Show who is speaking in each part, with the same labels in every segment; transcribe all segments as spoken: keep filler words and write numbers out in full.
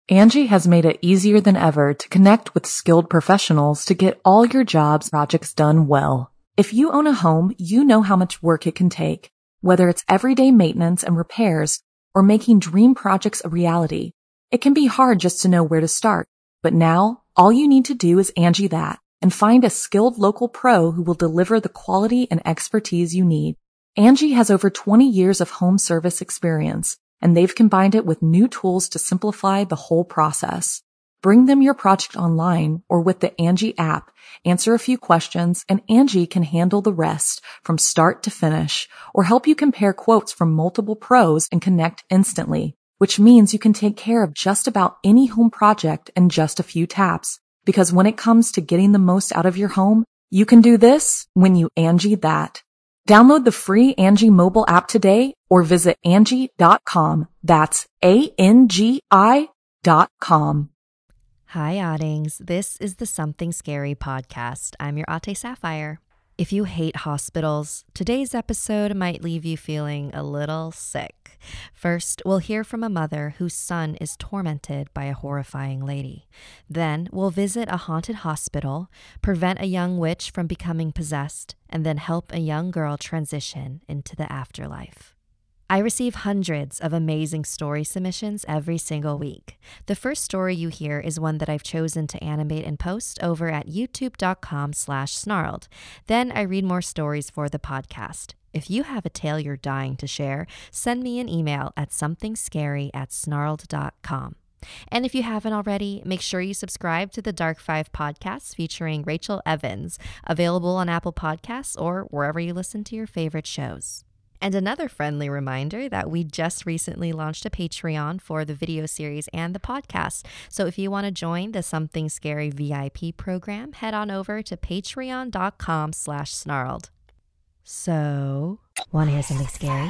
Speaker 1: Angie has made it easier than ever to connect with skilled professionals to get all your jobs projects done well. If you own a home, you know how much work it can take, whether it's everyday maintenance and repairs or making dream projects a reality. It can be hard just to know where to start, but now all you need to do is Angie that and find a skilled local pro who will deliver the quality and expertise you need. Angie has over twenty years of home service experience, and they've combined it with new tools to simplify the whole process. Bring them your project online or with the Angie app, answer a few questions, and Angie can handle the rest from start to finish, or help you compare quotes from multiple pros and connect instantly, which means you can take care of just about any home project in just a few taps. Because when it comes to getting the most out of your home, you can do this when you Angie that. Download the free Angie mobile app today or visit Angie dot com. That's A N G I dot com.
Speaker 2: Hi, Oddings. This is the Something Scary podcast. I'm your Ate Sapphire. If you hate hospitals, today's episode might leave you feeling a little sick. First, we'll hear from a mother whose son is tormented by a horrifying lady. Then, we'll visit a haunted hospital, prevent a young witch from becoming possessed, and then help a young girl transition into the afterlife. I receive hundreds of amazing story submissions every single week. The first story you hear is one that I've chosen to animate and post over at youtube.com slash snarled. Then I read more stories for the podcast. If you have a tale you're dying to share, send me an email at somethingscary at snarled dot com. And if you haven't already, make sure you subscribe to the Dark Five podcast featuring Rachel Evans, available on Apple Podcasts or wherever you listen to your favorite shows. And another friendly reminder that we just recently launched a Patreon for the video series and the podcast. So if you want to join the Something Scary V I P program, head on over to patreon.com slash snarled. So, want to hear something scary?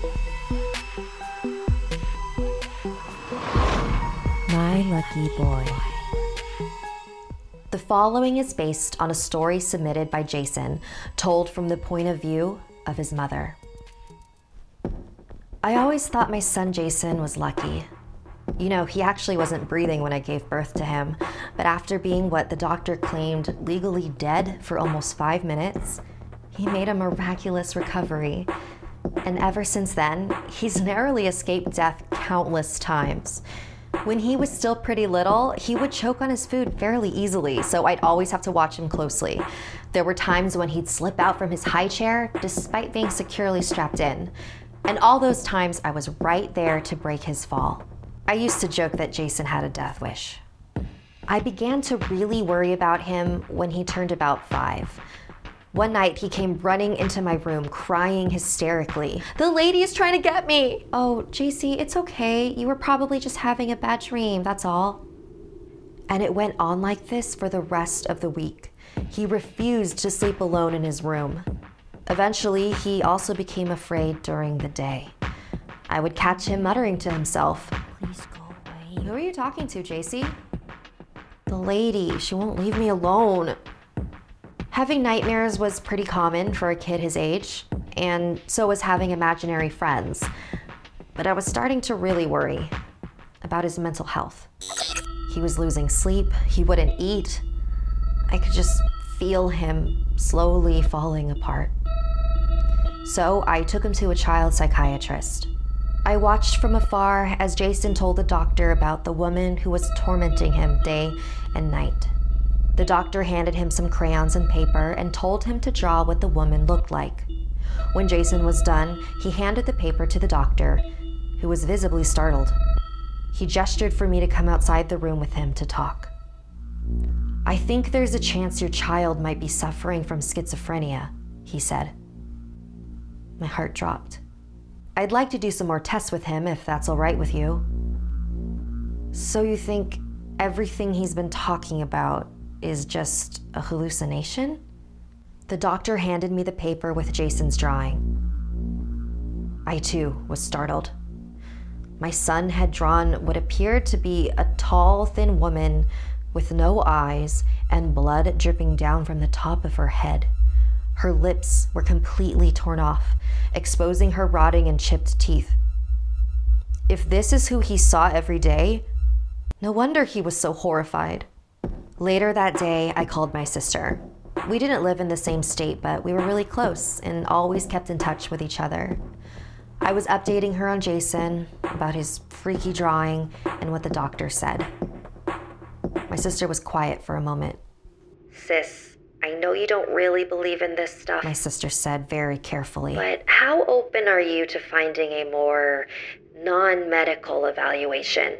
Speaker 2: My Lucky Boy. The following is based on a story submitted by Jason, told from the point of view of his mother. I always thought my son Jason was lucky. You know, he actually wasn't breathing when I gave birth to him, but after being what the doctor claimed legally dead for almost five minutes, he made a miraculous recovery. And ever since then, he's narrowly escaped death countless times. When he was still pretty little, he would choke on his food fairly easily, so I'd always have to watch him closely. There were times when he'd slip out from his high chair despite being securely strapped in. And all those times, I was right there to break his fall. I used to joke that Jason had a death wish. I began to really worry about him when he turned about five. One night, he came running into my room, crying hysterically. "The lady is trying to get me!" "Oh, J C, it's okay. You were probably just having a bad dream, that's all." And it went on like this for the rest of the week. He refused to sleep alone in his room. Eventually, he also became afraid during the day. I would catch him muttering to himself, "Please go away." "Who are you talking to, J C?" "The lady, she won't leave me alone." Having nightmares was pretty common for a kid his age, and so was having imaginary friends. But I was starting to really worry about his mental health. He was losing sleep, he wouldn't eat. I could just feel him slowly falling apart. So I took him to a child psychiatrist. I watched from afar as Jason told the doctor about the woman who was tormenting him day and night. The doctor handed him some crayons and paper and told him to draw what the woman looked like. When Jason was done, he handed the paper to the doctor, who was visibly startled. He gestured for me to come outside the room with him to talk. "I think there's a chance your child might be suffering from schizophrenia," he said. My heart dropped. "I'd like to do some more tests with him if that's all right with you." "So you think everything he's been talking about is just a hallucination?" The doctor handed me the paper with Jason's drawing. I too was startled. My son had drawn what appeared to be a tall, thin woman with no eyes and blood dripping down from the top of her head. Her lips were completely torn off, exposing her rotting and chipped teeth. If this is who he saw every day, No wonder he was so horrified. Later that day, I called my sister. We didn't live in the same state, but we were really close and always kept in touch with each other. I was updating her on Jason, about his freaky drawing, and what the doctor said. My sister was quiet for a moment.
Speaker 3: Sis, I know you don't really believe in this stuff,
Speaker 2: my sister said very carefully.
Speaker 3: But how open are you to finding a more non-medical evaluation?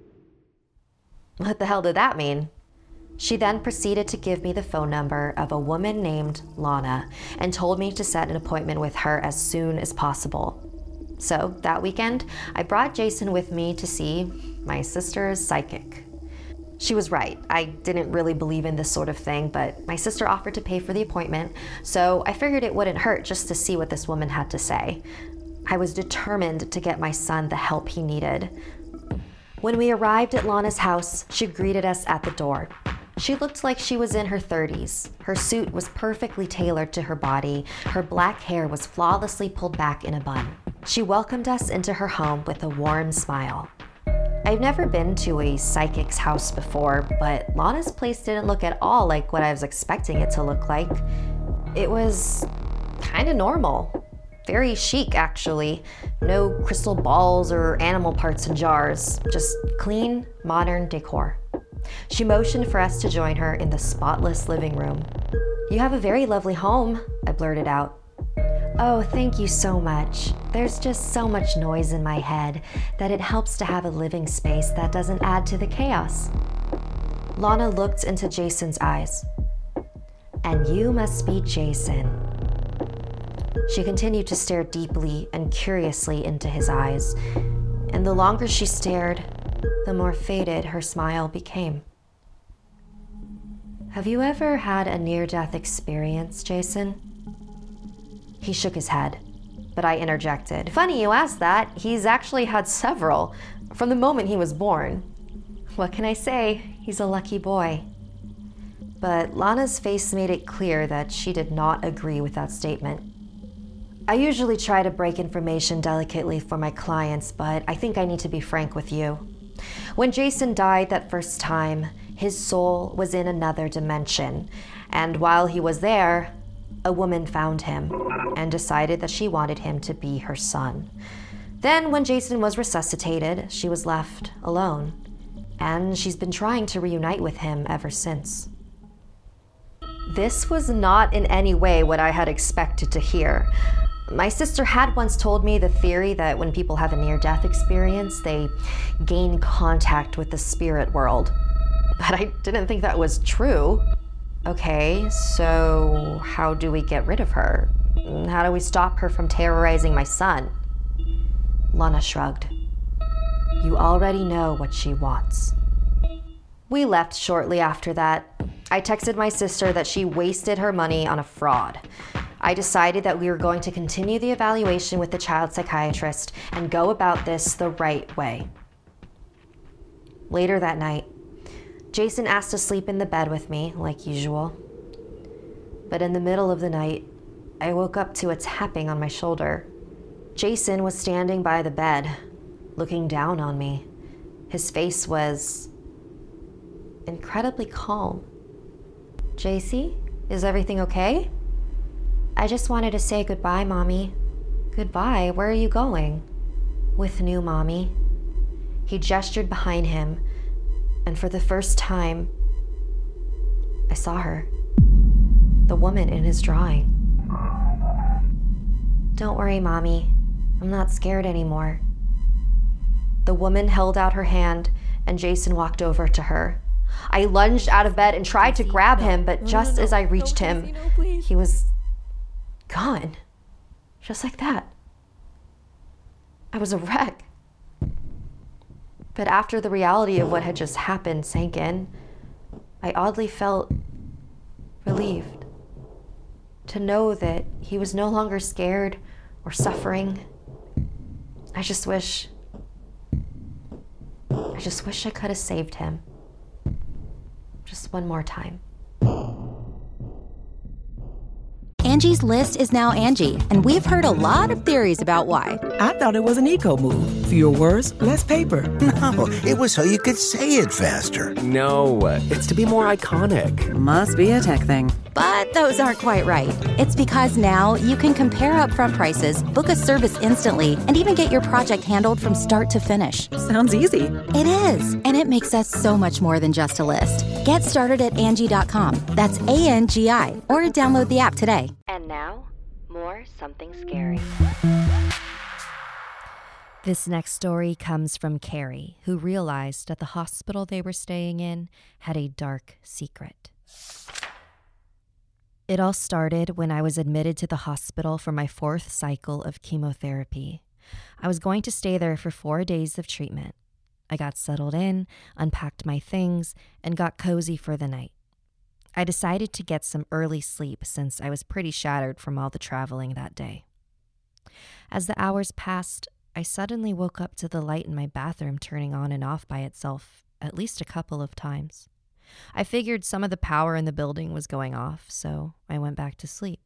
Speaker 2: What the hell did that mean? She then proceeded to give me the phone number of a woman named Lana and told me to set an appointment with her as soon as possible. So that weekend, I brought Jason with me to see my sister's psychic. She was right. I didn't really believe in this sort of thing, but my sister offered to pay for the appointment, so I figured it wouldn't hurt just to see what this woman had to say. I was determined to get my son the help he needed. When we arrived at Lana's house, she greeted us at the door. She looked like she was in her thirties. Her suit was perfectly tailored to her body. Her black hair was flawlessly pulled back in a bun. She welcomed us into her home with a warm smile. I've never been to a psychic's house before, but Lana's place didn't look at all like what I was expecting it to look like. It was kind of normal. Very chic, actually. No crystal balls or animal parts in jars. Just clean, modern decor. She motioned for us to join her in the spotless living room. "You have a very lovely home," I blurted out. "Oh, thank you so much. There's just so much noise in my head that it helps to have a living space that doesn't add to the chaos." Lana looked into Jason's eyes. "And you must be Jason." She continued to stare deeply and curiously into his eyes, and the longer she stared, the more faded her smile became. "Have you ever had a near-death experience, Jason?" He shook his head, but I interjected. "Funny you asked that. He's actually had several, from the moment he was born. What can I say? He's a lucky boy." But Lana's face made it clear that she did not agree with that statement. I usually try to break information delicately for my clients, but I think I need to be frank with you. When Jason died that first time, his soul was in another dimension, and while he was there, a woman found him and decided that she wanted him to be her son. Then when Jason was resuscitated, she was left alone, and she's been trying to reunite with him ever since. This was not in any way what I had expected to hear. My sister had once told me the theory that when people have a near-death experience, they gain contact with the spirit world. But I didn't think that was true. Okay, so how do we get rid of her? How do we stop her from terrorizing my son? Lana shrugged. "You already know what she wants." We left shortly after that. I texted my sister that she wasted her money on a fraud. I decided that we were going to continue the evaluation with the child psychiatrist and go about this the right way. Later that night, Jason asked to sleep in the bed with me, like usual. But in the middle of the night, I woke up to a tapping on my shoulder. Jason was standing by the bed, looking down on me. His face was incredibly calm. "J C, is everything okay?" "I just wanted to say goodbye, Mommy." "Goodbye? Where are you going?" "With new Mommy." He gestured behind him, and for the first time, I saw her. The woman in his drawing. "Don't worry, Mommy. I'm not scared anymore." The woman held out her hand, and Jason walked over to her. I lunged out of bed and tried to grab him, but just as I reached him, he was gone. Just like that. I was a wreck. But after the reality of what had just happened sank in, I oddly felt relieved. To know that he was no longer scared or suffering. I just wish... I just wish I could have saved him. Just one more time.
Speaker 4: Angie's List is now Angie, and we've heard a lot of theories about why.
Speaker 5: I thought it was an eco move. Fewer words, less paper.
Speaker 6: No, it was so you could say it faster.
Speaker 7: No, it's to be more iconic.
Speaker 8: Must be a tech thing.
Speaker 4: But those aren't quite right. It's because now you can compare upfront prices, book a service instantly, and even get your project handled from start to finish.
Speaker 8: Sounds easy.
Speaker 4: It is, and it makes us so much more than just a list. Get started at Angie dot com. That's A N G I, or download the app today.
Speaker 3: And now, more Something Scary.
Speaker 9: This next story comes from Carrie, who realized that the hospital they were staying in had a dark secret. It all started when I was admitted to the hospital for my fourth cycle of chemotherapy. I was going to stay there for four days of treatment. I got settled in, unpacked my things, and got cozy for the night. I decided to get some early sleep since I was pretty shattered from all the traveling that day. As the hours passed, I suddenly woke up to the light in my bathroom turning on and off by itself at least a couple of times. I figured some of the power in the building was going off, so I went back to sleep.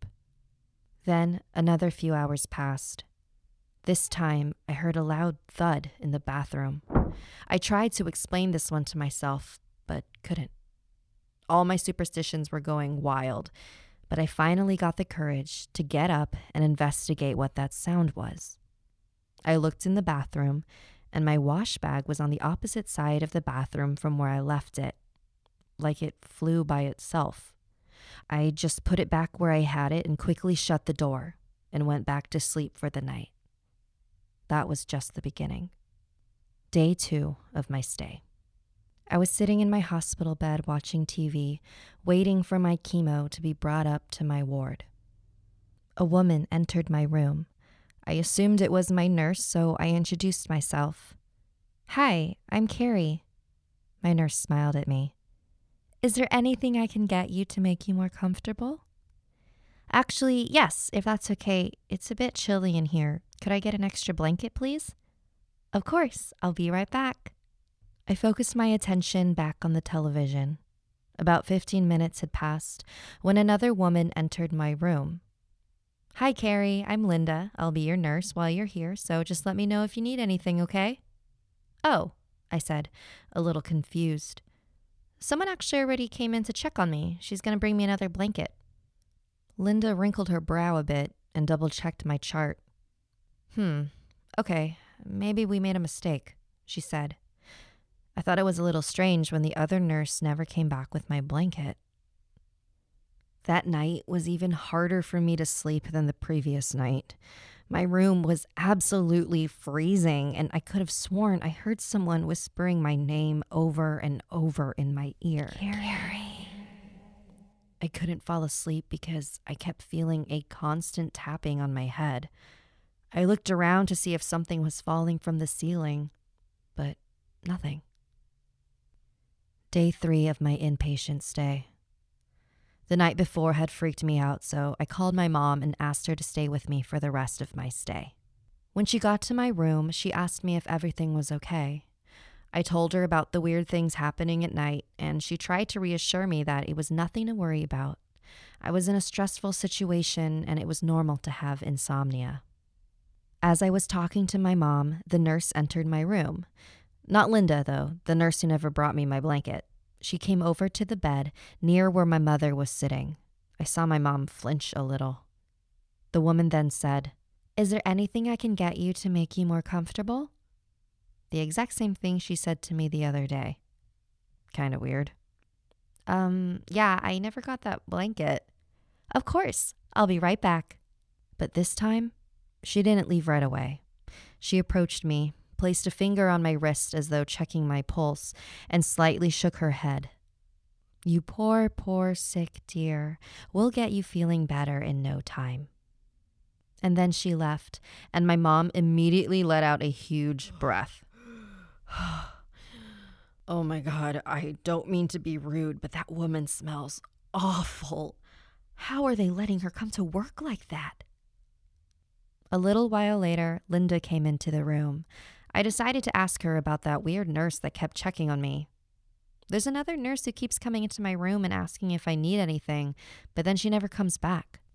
Speaker 9: Then another few hours passed. This time, I heard a loud thud in the bathroom. I tried to explain this one to myself, but couldn't. All my superstitions were going wild, but I finally got the courage to get up and investigate what that sound was. I looked in the bathroom, and my wash bag was on the opposite side of the bathroom from where I left it, like it flew by itself. I just put it back where I had it and quickly shut the door and went back to sleep for the night. That was just the beginning. Day two of my stay. I was sitting in my hospital bed watching T V, waiting for my chemo to be brought up to my ward. A woman entered my room. I assumed it was my nurse, so I introduced myself. "Hi, I'm Carrie." My nurse smiled at me. "Is there anything I can get you to make you more comfortable?" "Actually, yes, if that's okay. It's a bit chilly in here. Could I get an extra blanket, please?" "Of course, I'll be right back." I focused my attention back on the television. About fifteen minutes had passed when another woman entered my room. "Hi, Carrie. I'm Linda. I'll be your nurse while you're here, so just let me know if you need anything, okay?" "Oh," I said, a little confused. "Someone actually already came in to check on me. She's going to bring me another blanket." Linda wrinkled her brow a bit and double-checked my chart. Hmm, okay, maybe we made a mistake," she said. I thought it was a little strange when the other nurse never came back with my blanket. That night was even harder for me to sleep than the previous night. My room was absolutely freezing, and I could have sworn I heard someone whispering my name over and over in my ear. Carrie. I couldn't fall asleep because I kept feeling a constant tapping on my head. I looked around to see if something was falling from the ceiling, but nothing. Day three of my inpatient stay. The night before had freaked me out, so I called my mom and asked her to stay with me for the rest of my stay. When she got to my room, she asked me if everything was okay. I told her about the weird things happening at night, and she tried to reassure me that it was nothing to worry about. I was in a stressful situation, and it was normal to have insomnia. As I was talking to my mom, the nurse entered my room. Not Linda, though, the nurse who never brought me my blanket. She came over to the bed near where my mother was sitting. I saw my mom flinch a little. The woman then said, "Is there anything I can get you to make you more comfortable?" The exact same thing she said to me the other day. Kind of weird. Um, yeah, I never got that blanket. "Of course, I'll be right back." But this time, she didn't leave right away. She approached me, placed a finger on my wrist as though checking my pulse, and slightly shook her head. "You poor, poor, sick dear. We'll get you feeling better in no time." And then she left, and my mom immediately let out a huge breath. "Oh my God, I don't mean to be rude, but that woman smells awful. How are they letting her come to work like that?" A little while later, Linda came into the room. I decided to ask her about that weird nurse that kept checking on me. "There's another nurse who keeps coming into my room and asking if I need anything, but then she never comes back."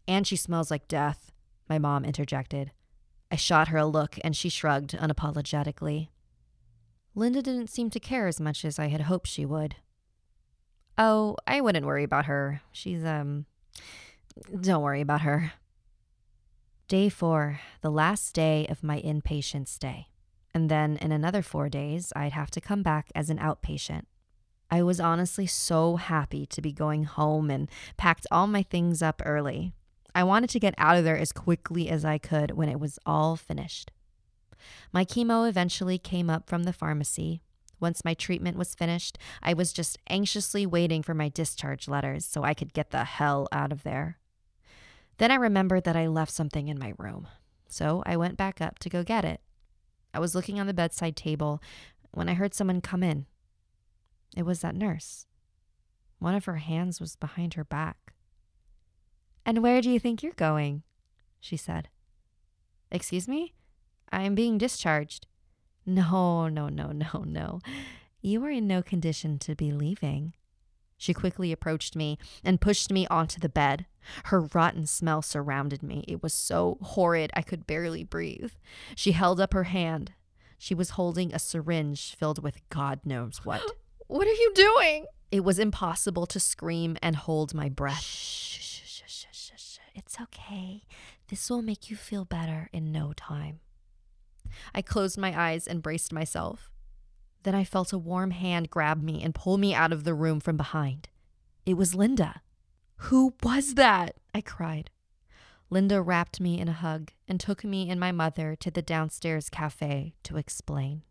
Speaker 9: And she smells like death, my mom interjected. I shot her a look and she shrugged unapologetically. Linda didn't seem to care as much as I had hoped she would. Oh, I wouldn't worry about her. She's, um, don't worry about her. Day four, the last day of my inpatient stay. And then in another four days, I'd have to come back as an outpatient. I was honestly so happy to be going home and packed all my things up early. I wanted to get out of there as quickly as I could when it was all finished. My chemo eventually came up from the pharmacy. Once my treatment was finished, I was just anxiously waiting for my discharge letters so I could get the hell out of there. Then I remembered that I left something in my room, so I went back up to go get it. I was looking on the bedside table when I heard someone come in. It was that nurse. One of her hands was behind her back. "And where do you think you're going?" she said. "Excuse me? I'm being discharged." "No, no, no, no, no. You are in no condition to be leaving." She quickly approached me and pushed me onto the bed. Her rotten smell surrounded me. It was so horrid I could barely breathe. She held up her hand. She was holding a syringe filled with God knows what. "What are you doing?" It was impossible to scream and hold my breath. Shh, shh, shh, shh, shh, shh. It's okay. This will make you feel better in no time. I closed my eyes and braced myself. Then I felt a warm hand grab me and pull me out of the room from behind. It was Linda. "Who was that?" I cried. Linda wrapped me in a hug and took me and my mother to the downstairs cafe to explain.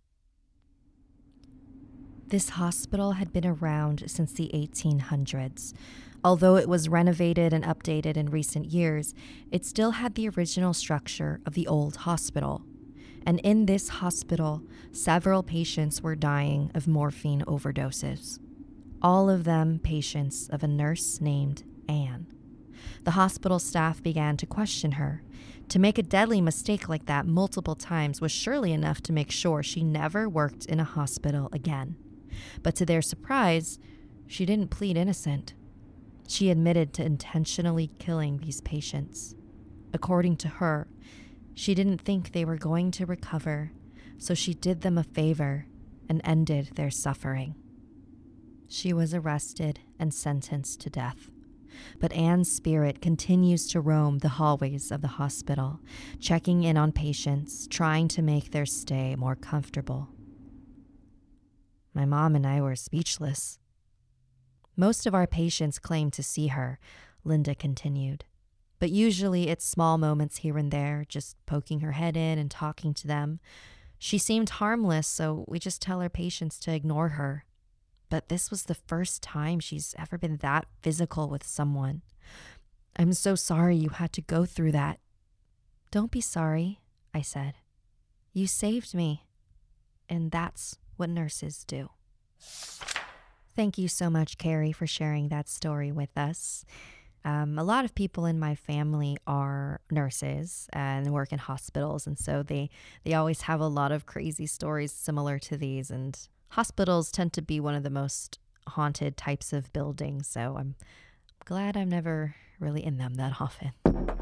Speaker 9: This hospital had been around since the eighteen hundreds. Although it was renovated and updated in recent years, it still had the original structure of the old hospital. And in this hospital, several patients were dying of morphine overdoses. All of them patients of a nurse named Anne. The hospital staff began to question her. To make a deadly mistake like that multiple times was surely enough to make sure she never worked in a hospital again. But to their surprise, she didn't plead innocent. She admitted to intentionally killing these patients. According to her, she didn't think they were going to recover, so she did them a favor and ended their suffering. She was arrested and sentenced to death. But Anne's spirit continues to roam the hallways of the hospital, checking in on patients, trying to make their stay more comfortable. My mom and I were speechless. Most of our patients claim to see her, Linda continued. But usually it's small moments here and there, just poking her head in and talking to them. She seemed harmless, so we just tell our patients to ignore her. But this was the first time she's ever been that physical with someone. "I'm so sorry you had to go through that." "Don't be sorry," I said. "You saved me, and that's what nurses do." Thank you so much, Carrie, for sharing that story with us. Um, a lot of people in my family are nurses and work in hospitals, and so they, they always have a lot of crazy stories similar to these, and hospitals tend to be one of the most haunted types of buildings, so I'm glad I'm never really in them that often.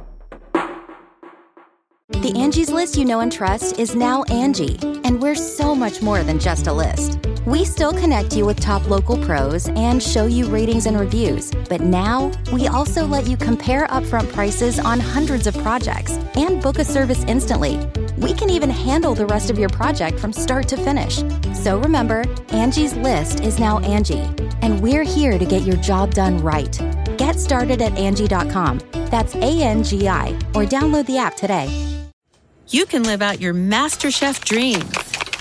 Speaker 4: The Angie's List you know and trust is now Angie, and we're so much more than just a list. We still connect you with top local pros and show you ratings and reviews, but now we also let you compare upfront prices on hundreds of projects and book a service instantly. We can even handle the rest of your project from start to finish. So remember, Angie's List is now Angie, and we're here to get your job done right. Get started at Angie dot com. That's A N G I, or download the app today.
Speaker 8: You can live out your MasterChef dreams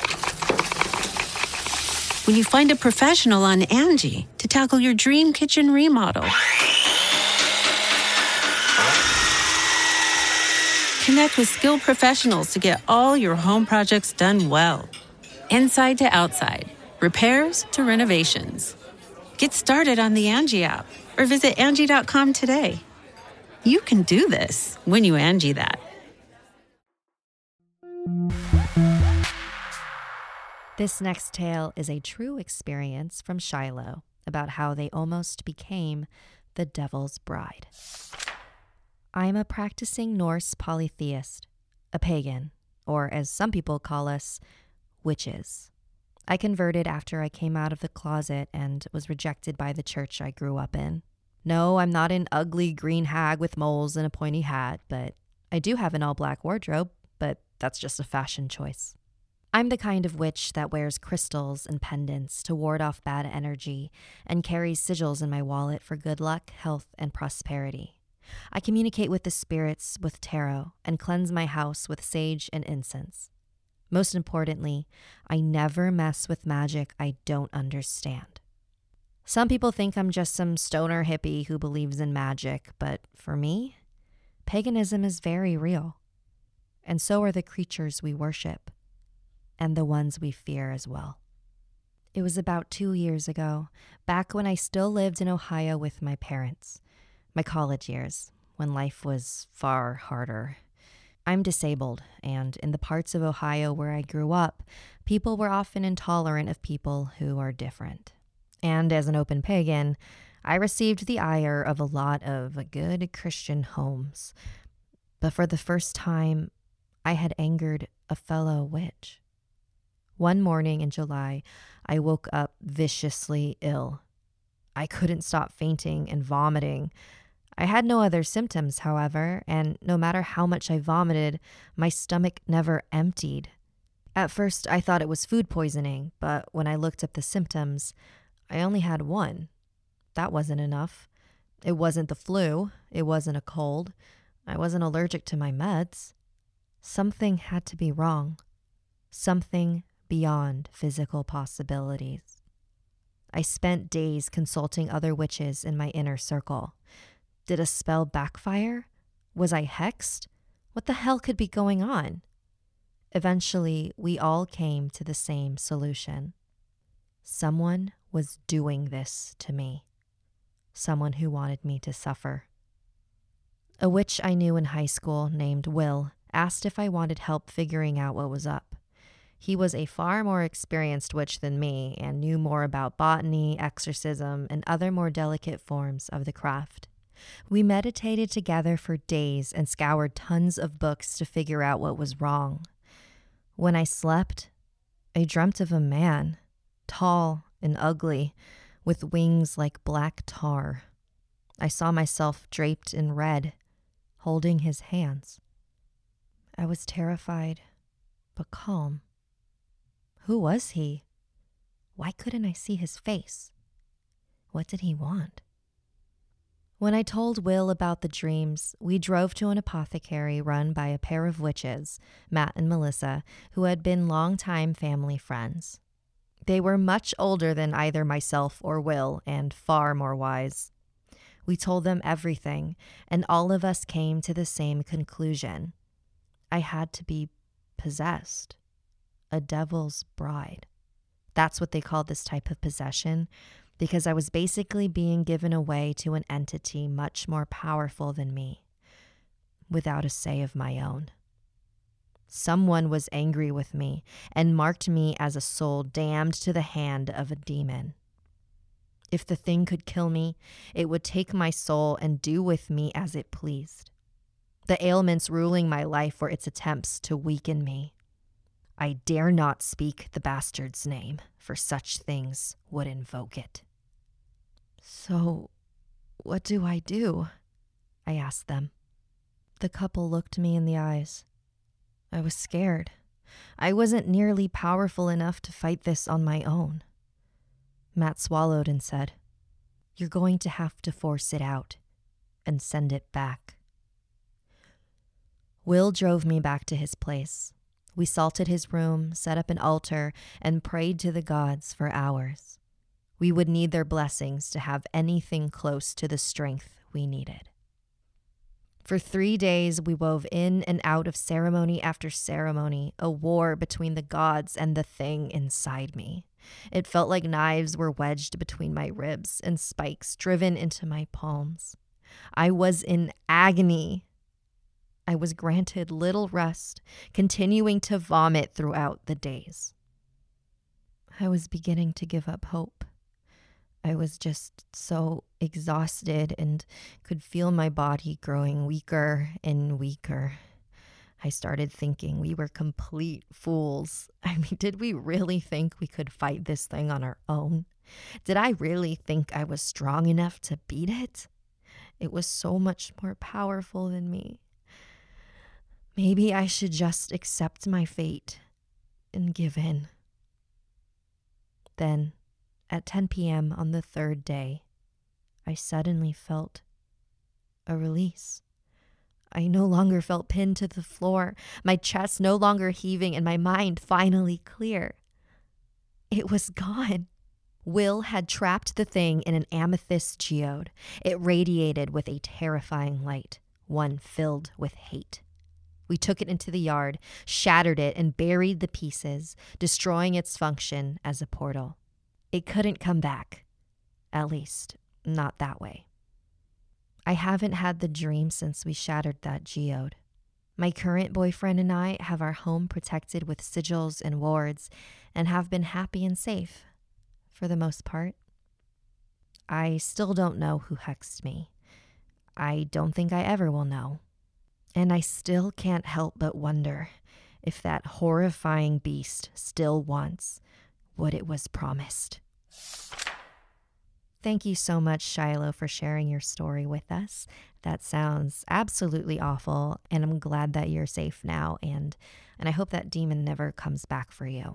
Speaker 8: when you find a professional on Angie to tackle your dream kitchen remodel. Connect with skilled professionals to get all your home projects done well. Inside to outside, repairs to renovations. Get started on the Angie app or visit Angie dot com today. You can do this when you Angie that.
Speaker 9: This next tale is a true experience from Shiloh about how they almost became the devil's bride. I'm a practicing Norse polytheist, a pagan, or as some people call us, witches. I converted after I came out of the closet and was rejected by the church I grew up in. No, I'm not an ugly green hag with moles and a pointy hat, but I do have an all-black wardrobe, but that's just a fashion choice. I'm the kind of witch that wears crystals and pendants to ward off bad energy and carries sigils in my wallet for good luck, health, and prosperity. I communicate with the spirits with tarot and cleanse my house with sage and incense. Most importantly, I never mess with magic I don't understand. Some people think I'm just some stoner hippie who believes in magic, but for me, paganism is very real. And so are the creatures we worship, and the ones we fear as well. It was about two years ago, back when I still lived in Ohio with my parents, my college years, when life was far harder. I'm disabled, and in the parts of Ohio where I grew up, people were often intolerant of people who are different. And as an open pagan, I received the ire of a lot of good Christian homes. But for the first time, I had angered a fellow witch. One morning in July, I woke up viciously ill. I couldn't stop fainting and vomiting. I had no other symptoms, however, and no matter how much I vomited, my stomach never emptied. At first, I thought it was food poisoning, but when I looked up the symptoms, I only had one. That wasn't enough. It wasn't the flu. It wasn't a cold. I wasn't allergic to my meds. Something had to be wrong. Something beyond physical possibilities. I spent days consulting other witches in my inner circle. Did a spell backfire? Was I hexed? What the hell could be going on? Eventually, we all came to the same solution. Someone was doing this to me. Someone who wanted me to suffer. A witch I knew in high school named Will asked if I wanted help figuring out what was up. He was a far more experienced witch than me and knew more about botany, exorcism, and other more delicate forms of the craft. We meditated together for days and scoured tons of books to figure out what was wrong. When I slept, I dreamt of a man, tall and ugly, with wings like black tar. I saw myself draped in red, holding his hands. I was terrified, but calm. Who was he? Why couldn't I see his face? What did he want? When I told Will about the dreams, we drove to an apothecary run by a pair of witches, Matt and Melissa, who had been longtime family friends. They were much older than either myself or Will and far more wise. We told them everything, and all of us came to the same conclusion. I had to be possessed, a devil's bride. That's what they called this type of possession, because I was basically being given away to an entity much more powerful than me, without a say of my own. Someone was angry with me and marked me as a soul damned to the hand of a demon. If the thing could kill me, it would take my soul and do with me as it pleased. The ailments ruling my life were its attempts to weaken me. I dare not speak the bastard's name, for such things would invoke it. So, what do I do? I asked them. The couple looked me in the eyes. I was scared. I wasn't nearly powerful enough to fight this on my own. Matt swallowed and said, "You're going to have to force it out and send it back." Will drove me back to his place. We salted his room, set up an altar, and prayed to the gods for hours. We would need their blessings to have anything close to the strength we needed. For three days, we wove in and out of ceremony after ceremony, a war between the gods and the thing inside me. It felt like knives were wedged between my ribs and spikes driven into my palms. I was in agony. I was granted little rest, continuing to vomit throughout the days. I was beginning to give up hope. I was just so exhausted and could feel my body growing weaker and weaker. I started thinking we were complete fools. I mean, did we really think we could fight this thing on our own? Did I really think I was strong enough to beat it? It was so much more powerful than me. Maybe I should just accept my fate and give in. Then, at ten p.m. on the third day, I suddenly felt a release. I no longer felt pinned to the floor, my chest no longer heaving, and my mind finally clear. It was gone. Will had trapped the thing in an amethyst geode. It radiated with a terrifying light, one filled with hate. We took it into the yard, shattered it, and buried the pieces, destroying its function as a portal. It couldn't come back. At least, not that way. I haven't had the dream since we shattered that geode. My current boyfriend and I have our home protected with sigils and wards and have been happy and safe, for the most part. I still don't know who hexed me. I don't think I ever will know. And I still can't help but wonder if that horrifying beast still wants what it was promised. Thank you so much, Shiloh, for sharing your story with us. That sounds absolutely awful, and I'm glad that you're safe now, and, and I hope that demon never comes back for you.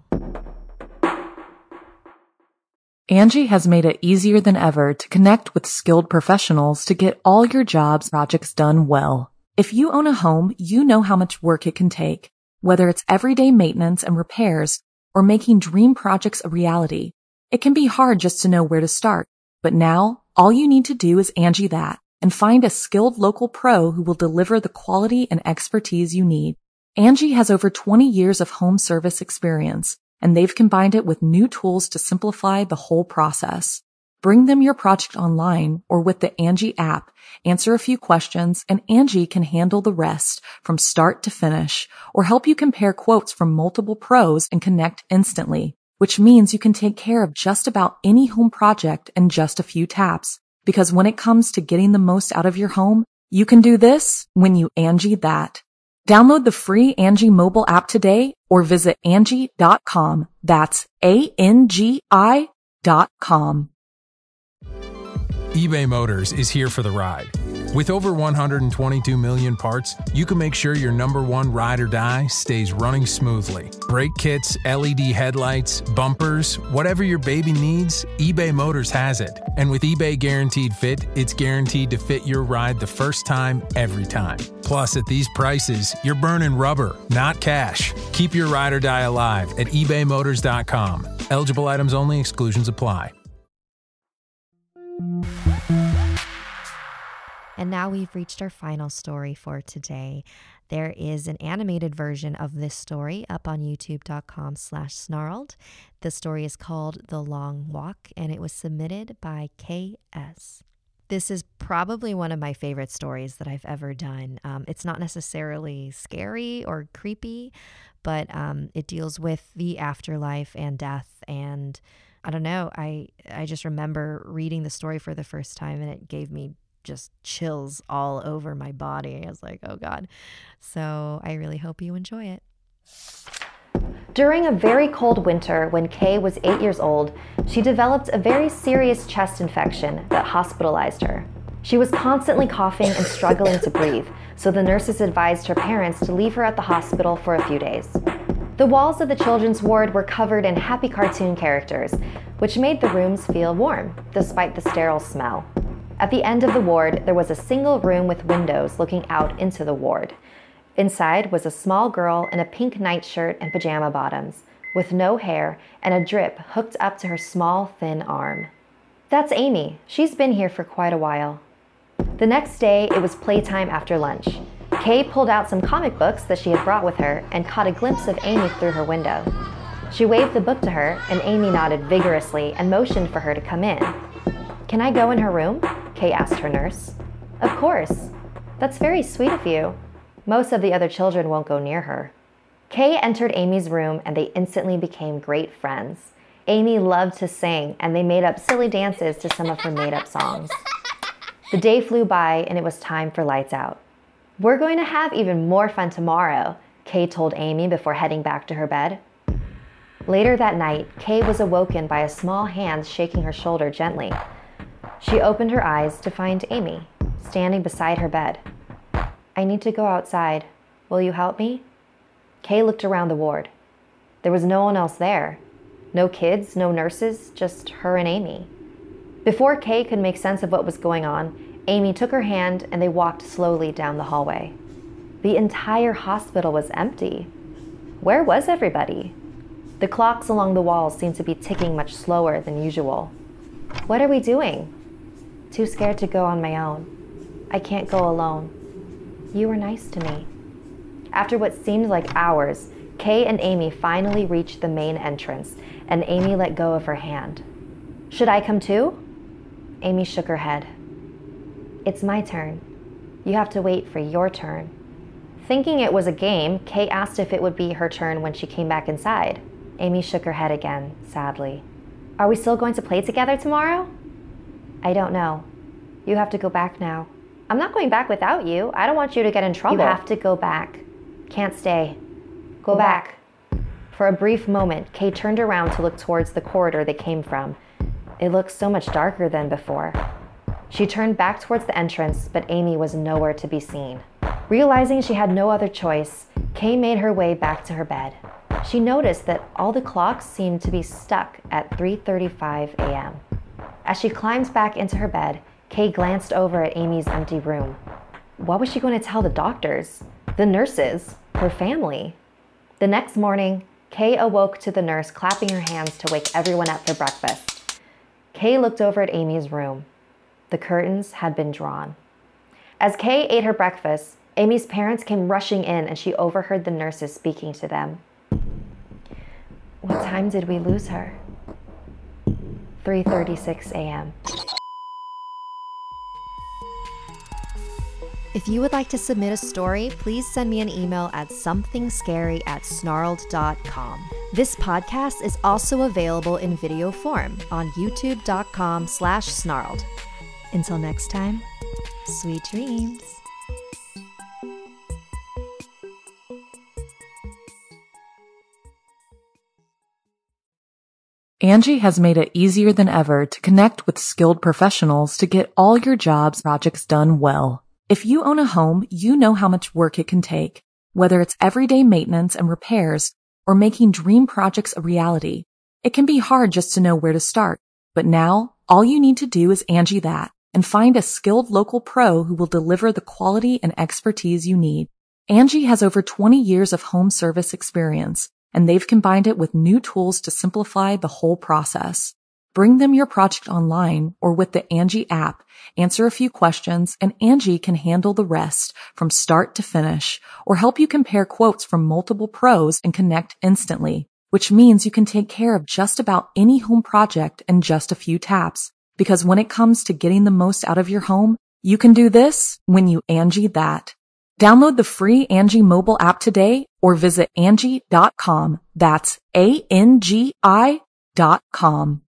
Speaker 1: Angie has made it easier than ever to connect with skilled professionals to get all your jobs projects done well. If you own a home, you know how much work it can take, whether it's everyday maintenance and repairs or making dream projects a reality. It can be hard just to know where to start. But now, all you need to do is Angie that and find a skilled local pro who will deliver the quality and expertise you need. Angie has over twenty years of home service experience, and they've combined it with new tools to simplify the whole process. Bring them your project online or with the Angie app, answer a few questions, and Angie can handle the rest from start to finish or help you compare quotes from multiple pros and connect instantly, which means you can take care of just about any home project in just a few taps. Because when it comes to getting the most out of your home, you can do this when you Angie that. Download the free Angie mobile app today or visit Angie dot com. That's A N G I dot com.
Speaker 10: eBay Motors is here for the ride. With over one hundred twenty-two million parts, you can make sure your number one ride or die stays running smoothly. Brake kits, L E D headlights, bumpers, whatever your baby needs, eBay Motors has it. And with eBay Guaranteed Fit, it's guaranteed to fit your ride the first time, every time. Plus, at these prices, you're burning rubber, not cash. Keep your ride or die alive at ebay motors dot com. Eligible items only. Exclusions apply.
Speaker 9: And now we've reached our final story for today. There is an animated version of this story up on youtube dot com slash snarled. The story is called The Long Walk, and it was submitted by K S. This is probably one of my favorite stories that I've ever done. Um, it's not necessarily scary or creepy, but um, it deals with the afterlife and death. And I don't know, I, I just remember reading the story for the first time, and it gave me just chills all over my body. I was like, oh God. So I really hope you enjoy it.
Speaker 2: During a very cold winter, when Kay was eight years old, she developed a very serious chest infection that hospitalized her. She was constantly coughing and struggling to breathe, so the nurses advised her parents to leave her at the hospital for a few days. The walls of the children's ward were covered in happy cartoon characters, which made the rooms feel warm, despite the sterile smell. At the end of the ward, there was a single room with windows looking out into the ward. Inside was a small girl in a pink nightshirt and pajama bottoms, with no hair and a drip hooked up to her small, thin arm. That's Amy. She's been here for quite a while. The next day, it was playtime after lunch. Kay pulled out some comic books that she had brought with her and caught a glimpse of Amy through her window. She waved the book to her, and Amy nodded vigorously and motioned for her to come in. "Can I go in her room?" Kay asked her nurse. "Of course. That's very sweet of you. Most of the other children won't go near her." Kay entered Amy's room, and they instantly became great friends. Amy loved to sing, and they made up silly dances to some of her made-up songs. The day flew by, and it was time for lights out. "We're going to have even more fun tomorrow," Kay told Amy before heading back to her bed. Later that night, Kay was awoken by a small hand shaking her shoulder gently. She opened her eyes to find Amy, standing beside her bed. "I need to go outside. Will you help me?" Kay looked around the ward. There was no one else there. No kids, no nurses, just her and Amy. Before Kay could make sense of what was going on, Amy took her hand and they walked slowly down the hallway. The entire hospital was empty. Where was everybody? The clocks along the walls seemed to be ticking much slower than usual. "What are we doing?" "Too scared to go on my own. I can't go alone. You were nice to me." After what seemed like hours, Kay and Amy finally reached the main entrance, and Amy let go of her hand. "Should I come too?" Amy shook her head. "It's my turn. You have to wait for your turn." Thinking it was a game, Kay asked if it would be her turn when she came back inside. Amy shook her head again, sadly. "Are we still going to play together tomorrow?" "I don't know. You have to go back now." "I'm not going back without you. I don't want you to get in trouble." "You have to go back. Can't stay. Go back." For a brief moment, Kay turned around to look towards the corridor they came from. It looked so much darker than before. She turned back towards the entrance, but Amy was nowhere to be seen. Realizing she had no other choice, Kay made her way back to her bed. She noticed that all the clocks seemed to be stuck at three thirty-five a m As she climbed back into her bed, Kay glanced over at Amy's empty room. What was she going to tell the doctors, the nurses, her family? The next morning, Kay awoke to the nurse clapping her hands to wake everyone up for breakfast. Kay looked over at Amy's room. The curtains had been drawn. As Kay ate her breakfast, Amy's parents came rushing in and she overheard the nurses speaking to them. "What time did we lose her?" three thirty-six a m
Speaker 9: If you would like to submit a story, please send me an email at somethingscary at snarled dot com. This podcast is also available in video form on youtube.com slash snarled. Until next time, sweet dreams.
Speaker 1: Angie has made it easier than ever to connect with skilled professionals to get all your jobs projects done well. If you own a home, you know how much work it can take, whether it's everyday maintenance and repairs or making dream projects a reality. It can be hard just to know where to start, but now all you need to do is Angie that and find a skilled local pro who will deliver the quality and expertise you need. Angie has over twenty years of home service experience, and they've combined it with new tools to simplify the whole process. Bring them your project online or with the Angie app, answer a few questions, and Angie can handle the rest from start to finish or help you compare quotes from multiple pros and connect instantly, which means you can take care of just about any home project in just a few taps. Because when it comes to getting the most out of your home, you can do this when you Angie that. Download the free Angie mobile app today or visit Angie dot com. That's A N G I dot com.